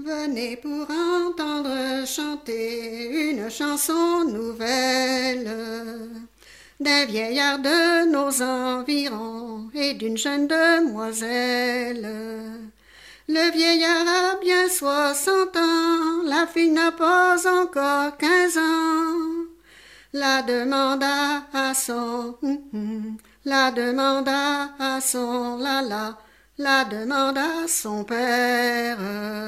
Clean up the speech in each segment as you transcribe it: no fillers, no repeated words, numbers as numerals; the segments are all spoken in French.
Venez pour entendre chanter une chanson nouvelle d'un vieillard de nos environs et d'une jeune demoiselle. Le vieillard a bien 60 ans, la fille n'a pas encore 15 ans. La demanda à son la demanda à son la demanda à son père.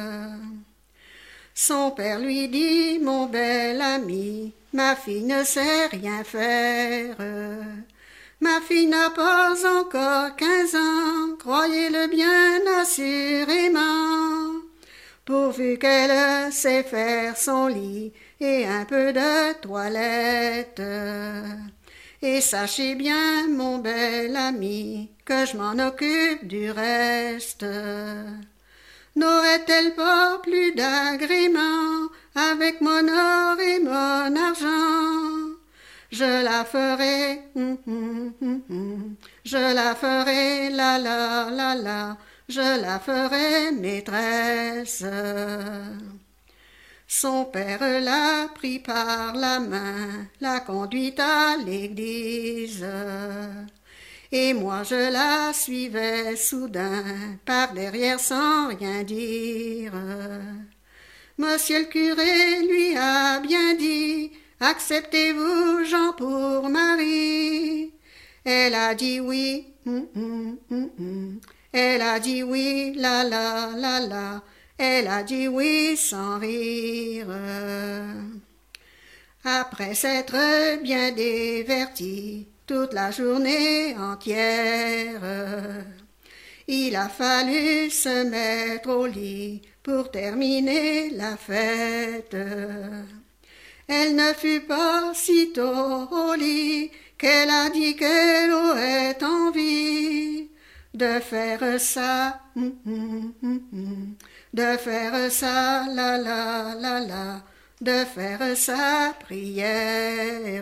Son père lui dit, mon bel ami, ma fille ne sait rien faire. Ma fille n'a pas encore 15 ans, croyez-le bien assurément, pourvu qu'elle sait faire son lit et un peu de toilette. Et sachez bien, mon bel ami, que je m'en occupe du reste. N'aurait-elle pas plus d'agrément avec mon or et mon argent? Je la ferai, je la ferai, je la ferai maîtresse. Son père l'a pris par la main, l'a conduite à l'église. Et moi je la suivais soudain, par derrière sans rien dire. Monsieur le curé lui a bien dit, acceptez-vous Jean pour mari? Elle a dit oui, elle a dit oui, elle a dit oui sans rire. Après s'être bien divertie toute la journée entière, il a fallu se mettre au lit pour terminer la fête. Elle ne fut pas sitôt au lit qu'elle a dit qu'elle aurait envie de faire ça, de faire ça, de faire sa prière.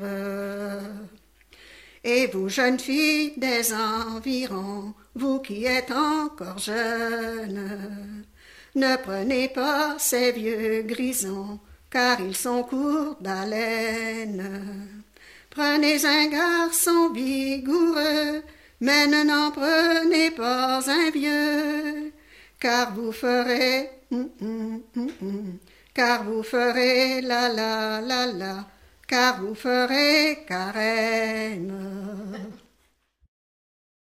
Et vous, jeunes filles des environs, vous qui êtes encore jeunes, ne prenez pas ces vieux grisons, car ils sont courts d'haleine. Prenez un garçon vigoureux, mais n'en prenez pas un vieux, car vous ferez, car vous ferez car vous ferez carême.